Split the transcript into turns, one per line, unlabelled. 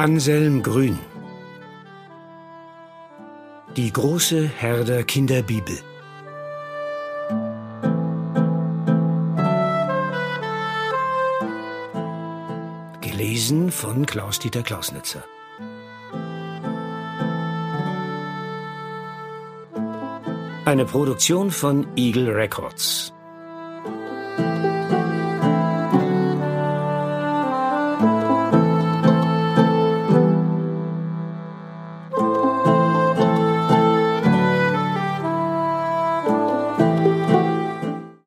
Anselm Grün. Die große Herder Kinderbibel. Gelesen von Klaus-Dieter Klausnitzer. Eine Produktion von Eagle Records.